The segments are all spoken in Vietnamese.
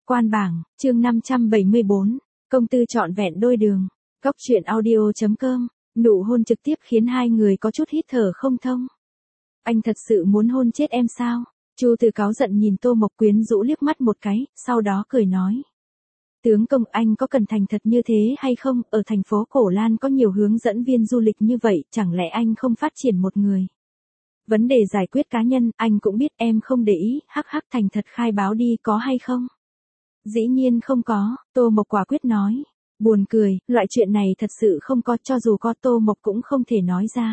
Quan bảng, chương 574, công tư trọn vẹn đôi đường. Góc truyện audio.com, nụ hôn trực tiếp khiến hai người có chút hít thở không thông. Anh thật sự muốn hôn chết em sao? Chu Từ cáu giận nhìn Tô Mộc quyến rũ liếc mắt một cái, sau đó cười nói. Tướng công, anh có cần thành thật như thế hay không? Ở thành phố Cổ Lan có nhiều hướng dẫn viên du lịch như vậy, chẳng lẽ anh không phát triển một người? Vấn đề giải quyết cá nhân, anh cũng biết em không để ý, hắc thành thật khai báo đi, có hay không? Dĩ nhiên không có, Tô Mộc quả quyết nói. Buồn cười, loại chuyện này thật sự không có, cho dù có Tô Mộc cũng không thể nói ra.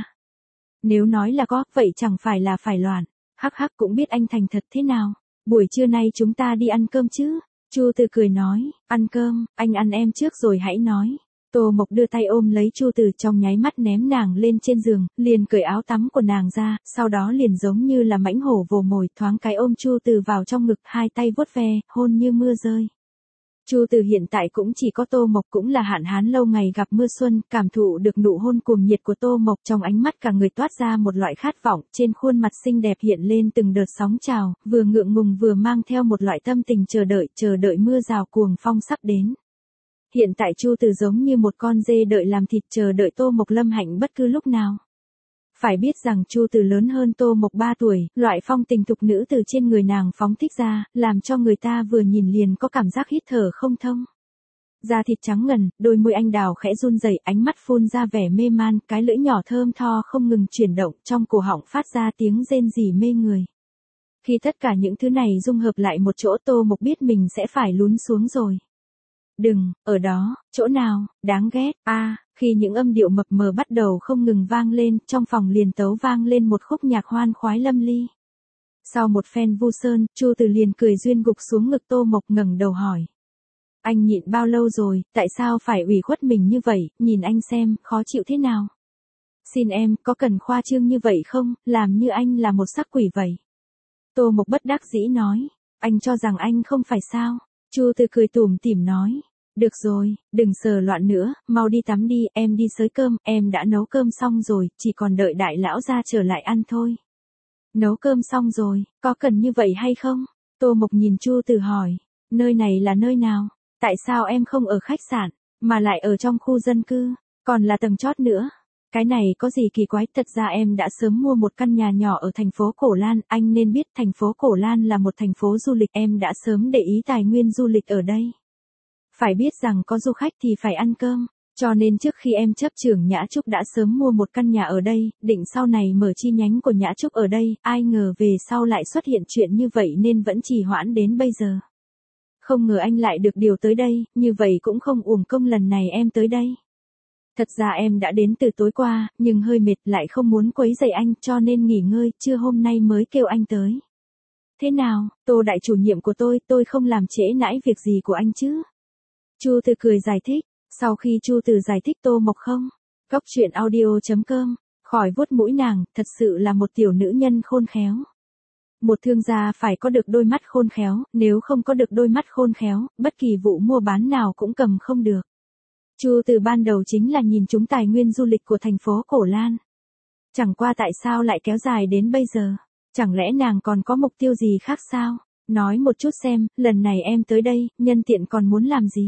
Nếu nói là có, vậy chẳng phải là phải loạn. Hắc cũng biết anh thành thật thế nào. Buổi trưa nay chúng ta đi ăn cơm chứ? Chu Từ cười nói, ăn cơm, anh ăn em trước rồi hãy nói. Tô Mộc đưa tay ôm lấy Chu Từ, trong nháy mắt ném nàng lên trên giường, liền cởi áo tắm của nàng ra, sau đó liền giống như là mãnh hổ vồ mồi, thoáng cái ôm Chu Từ vào trong ngực, hai tay vuốt ve, hôn như mưa rơi. Chu Từ hiện tại cũng chỉ có Tô Mộc, cũng là hạn hán lâu ngày gặp mưa xuân, cảm thụ được nụ hôn cuồng nhiệt của Tô Mộc, trong ánh mắt cả người toát ra một loại khát vọng, trên khuôn mặt xinh đẹp hiện lên từng đợt sóng trào, vừa ngượng ngùng vừa mang theo một loại tâm tình chờ đợi mưa rào cuồng phong sắp đến. Hiện tại Chu Từ giống như một con dê đợi làm thịt, chờ đợi Tô Mộc lâm hạnh bất cứ lúc nào. Phải biết rằng Chu Từ lớn hơn Tô Mộc 3 tuổi, loại phong tình thục nữ từ trên người nàng phóng thích ra, làm cho người ta vừa nhìn liền có cảm giác hít thở không thông. Da thịt trắng ngần, đôi môi anh đào khẽ run rẩy, ánh mắt phun ra vẻ mê man, cái lưỡi nhỏ thơm tho không ngừng chuyển động, trong cổ họng phát ra tiếng rên rỉ mê người. Khi tất cả những thứ này dung hợp lại một chỗ, Tô Mộc biết mình sẽ phải lún xuống rồi. Đừng, ở đó, chỗ nào, đáng ghét, khi những âm điệu mập mờ bắt đầu không ngừng vang lên, trong phòng liền tấu vang lên một khúc nhạc hoan khoái lâm ly. Sau một phen vu sơn, Chu Từ liền cười duyên gục xuống ngực Tô Mộc, ngẩng đầu hỏi. Anh nhịn bao lâu rồi, tại sao phải ủy khuất mình như vậy, nhìn anh xem, khó chịu thế nào? Xin em, có cần khoa trương như vậy không, làm như anh là một sắc quỷ vậy? Tô Mộc bất đắc dĩ nói, anh cho rằng anh không phải sao? Chu Từ cười tủm tỉm nói. Được rồi, đừng sờ loạn nữa, mau đi tắm đi, em đi xới cơm, em đã nấu cơm xong rồi, chỉ còn đợi đại lão ra trở lại ăn thôi. Nấu cơm xong rồi, có cần như vậy hay không? Tô Mộc nhìn Chu Từ hỏi, nơi này là nơi nào? Tại sao em không ở khách sạn, mà lại ở trong khu dân cư, còn là tầng chót nữa? Cái này có gì kỳ quái, thật ra em đã sớm mua một căn nhà nhỏ ở thành phố Cổ Lan, anh nên biết thành phố Cổ Lan là một thành phố du lịch, em đã sớm để ý tài nguyên du lịch ở đây. Phải biết rằng có du khách thì phải ăn cơm, cho nên trước khi em chấp trưởng Nhã Trúc đã sớm mua một căn nhà ở đây, định sau này mở chi nhánh của Nhã Trúc ở đây, ai ngờ về sau lại xuất hiện chuyện như vậy nên vẫn trì hoãn đến bây giờ. Không ngờ anh lại được điều tới đây, như vậy cũng không uổng công lần này em tới đây. Thật ra em đã đến từ tối qua, nhưng hơi mệt, lại không muốn quấy rầy anh, cho nên nghỉ ngơi, trưa hôm nay mới kêu anh tới. Thế nào, Tô đại chủ nhiệm của tôi không làm trễ nãi việc gì của anh chứ? Chu Từ cười giải thích. Sau khi Chu Từ giải thích, Tô Mộc không. Góc truyện audio.com, khỏi vuốt mũi nàng, thật sự là một tiểu nữ nhân khôn khéo. Một thương gia phải có được đôi mắt khôn khéo, nếu không có được đôi mắt khôn khéo, bất kỳ vụ mua bán nào cũng cầm không được. Chu Từ ban đầu chính là nhìn trúng tài nguyên du lịch của thành phố Cổ Lan. Chẳng qua tại sao lại kéo dài đến bây giờ? Chẳng lẽ nàng còn có mục tiêu gì khác sao? Nói một chút xem, lần này em tới đây, nhân tiện còn muốn làm gì?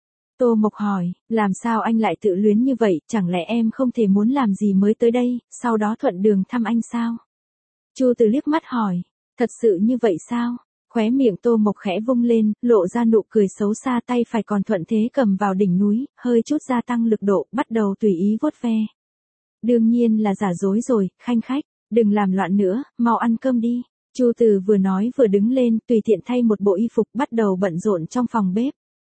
Tô Mộc hỏi, làm sao anh lại tự luyến như vậy, chẳng lẽ em không thể muốn làm gì mới tới đây, sau đó thuận đường thăm anh sao? Chu Từ liếc mắt hỏi, thật sự như vậy sao? Khóe miệng Tô Mộc khẽ vung lên, lộ ra nụ cười xấu xa, tay phải còn thuận thế cầm vào đỉnh núi, hơi chút gia tăng lực độ, bắt đầu tùy ý vuốt ve. Đương nhiên là giả dối rồi, khanh khách, đừng làm loạn nữa, mau ăn cơm đi. Chu Từ vừa nói vừa đứng lên, tùy tiện thay một bộ y phục, bắt đầu bận rộn trong phòng bếp.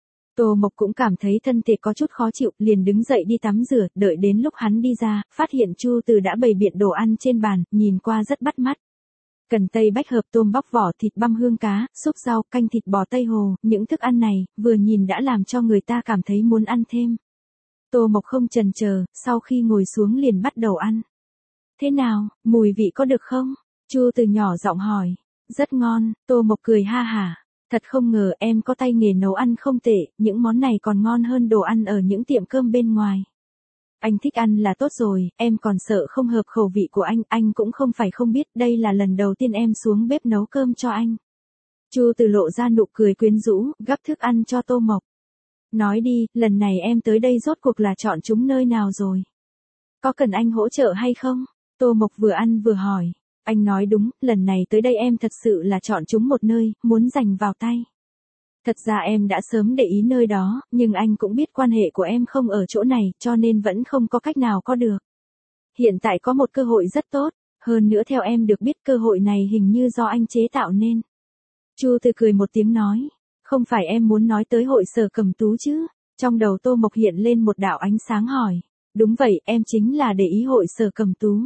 Tô Mộc cũng cảm thấy thân thể có chút khó chịu, liền đứng dậy đi tắm rửa, đợi đến lúc hắn đi ra, phát hiện Chu Từ đã bày biện đồ ăn trên bàn, nhìn qua rất bắt mắt. Cần tây bách hợp, tôm bóc vỏ, thịt băm hương cá, súp rau, canh thịt bò Tây Hồ, những thức ăn này, vừa nhìn đã làm cho người ta cảm thấy muốn ăn thêm. Tô Mộc không chần chờ, sau khi ngồi xuống liền bắt đầu ăn. Thế nào, mùi vị có được không? Chu Từ nhỏ giọng hỏi. Rất ngon, Tô Mộc cười ha hả. Thật không ngờ em có tay nghề nấu ăn không tệ, những món này còn ngon hơn đồ ăn ở những tiệm cơm bên ngoài. Anh thích ăn là tốt rồi, em còn sợ không hợp khẩu vị của anh cũng không phải không biết, đây là lần đầu tiên em xuống bếp nấu cơm cho anh. Chu Từ lộ ra nụ cười quyến rũ, gắp thức ăn cho Tô Mộc. Nói đi, lần này em tới đây rốt cuộc là chọn chúng nơi nào rồi? Có cần anh hỗ trợ hay không? Tô Mộc vừa ăn vừa hỏi. Anh nói đúng, lần này tới đây em thật sự là chọn chúng một nơi, muốn giành vào tay. Thật ra em đã sớm để ý nơi đó, nhưng anh cũng biết quan hệ của em không ở chỗ này, cho nên vẫn không có cách nào có được. Hiện tại có một cơ hội rất tốt, hơn nữa theo em được biết cơ hội này hình như do anh chế tạo nên. Chu Từ cười một tiếng nói, không phải em muốn nói tới hội Sở Cẩm Tú chứ? Trong đầu Tô Mộc hiện lên một đạo ánh sáng hỏi. Đúng vậy, em chính là để ý hội Sở Cẩm Tú.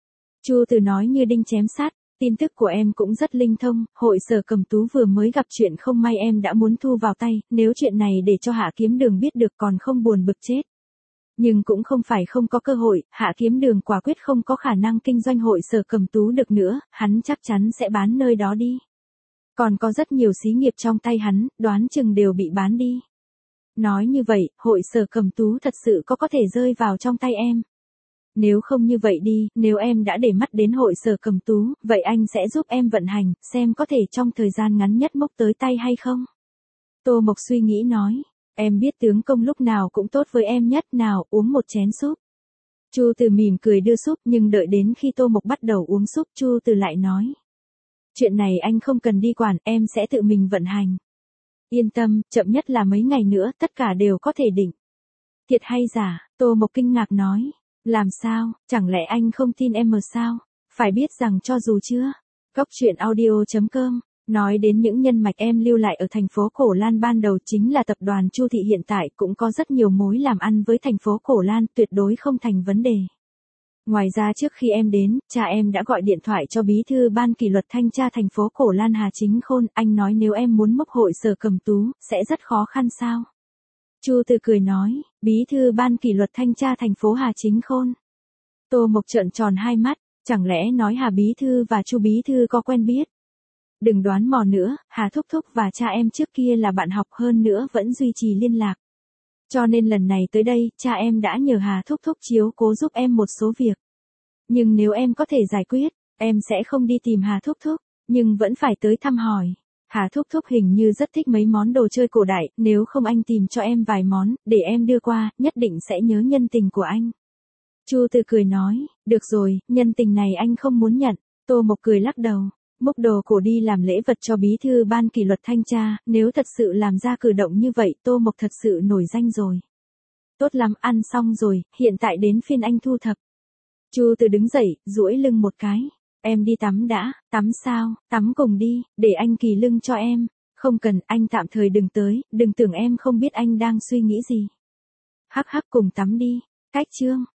Chu Từ nói như đinh chém sát, tin tức của em cũng rất linh thông, hội Sở Cẩm Tú vừa mới gặp chuyện không may em đã muốn thu vào tay, nếu chuyện này để cho Hạ Kiếm Đường biết được còn không buồn bực chết. Nhưng cũng không phải không có cơ hội, Hạ Kiếm Đường quả quyết không có khả năng kinh doanh hội Sở Cẩm Tú được nữa, hắn chắc chắn sẽ bán nơi đó đi. Còn có rất nhiều xí nghiệp trong tay hắn, đoán chừng đều bị bán đi. Nói như vậy, hội Sở Cẩm Tú thật sự có thể rơi vào trong tay em. Nếu không như vậy đi, nếu em đã để mắt đến hội Sở Cẩm Tú, vậy anh sẽ giúp em vận hành, xem có thể trong thời gian ngắn nhất mốc tới tay hay không? Tô Mộc suy nghĩ nói, em biết tướng công lúc nào cũng tốt với em nhất, nào, uống một chén súp. Chu Từ mỉm cười đưa súp, nhưng đợi đến khi Tô Mộc bắt đầu uống súp, Chu Từ lại nói. Chuyện này anh không cần đi quản, em sẽ tự mình vận hành. Yên tâm, chậm nhất là mấy ngày nữa, tất cả đều có thể định. Thiệt hay giả? Tô Mộc kinh ngạc nói. Làm sao, chẳng lẽ anh không tin em mà sao? Phải biết rằng cho dù chưa. Góc truyện audio.com, nói đến những nhân mạch em lưu lại ở thành phố Cổ Lan ban đầu chính là tập đoàn Chu Thị hiện tại cũng có rất nhiều mối làm ăn với thành phố Cổ Lan, tuyệt đối không thành vấn đề. Ngoài ra trước khi em đến, cha em đã gọi điện thoại cho bí thư ban kỷ luật thanh tra thành phố Cổ Lan Hà Chính Khôn, anh nói nếu em muốn mốc hội Sở Cẩm Tú, sẽ rất khó khăn sao? Chu Từ cười nói, bí thư ban kỷ luật thanh tra thành phố Hà Chính Khôn. Tô Mộc trợn tròn hai mắt, chẳng lẽ nói Hà bí thư và Chu bí thư có quen biết? Đừng đoán mò nữa, Hà thúc thúc và cha em trước kia là bạn học, hơn nữa vẫn duy trì liên lạc. Cho nên lần này tới đây, cha em đã nhờ Hà thúc thúc chiếu cố giúp em một số việc. Nhưng nếu em có thể giải quyết, em sẽ không đi tìm Hà thúc thúc, nhưng vẫn phải tới thăm hỏi. Hà thúc thúc hình như rất thích mấy món đồ chơi cổ đại, nếu không anh tìm cho em vài món, để em đưa qua, nhất định sẽ nhớ nhân tình của anh. Chu Từ cười nói, được rồi, nhân tình này anh không muốn nhận. Tô Mộc cười lắc đầu, múc đồ cổ đi làm lễ vật cho bí thư ban kỷ luật thanh tra, nếu thật sự làm ra cử động như vậy, Tô Mộc thật sự nổi danh rồi. Tốt lắm, ăn xong rồi, hiện tại đến phiên anh thu thập. Chu Từ đứng dậy, duỗi lưng một cái. Em đi tắm đã. Tắm sao? Tắm cùng đi, để anh kỳ lưng cho em. Không cần, anh tạm thời đừng tới, đừng tưởng em không biết anh đang suy nghĩ gì. Hắc hắc, cùng tắm đi. Cách chương.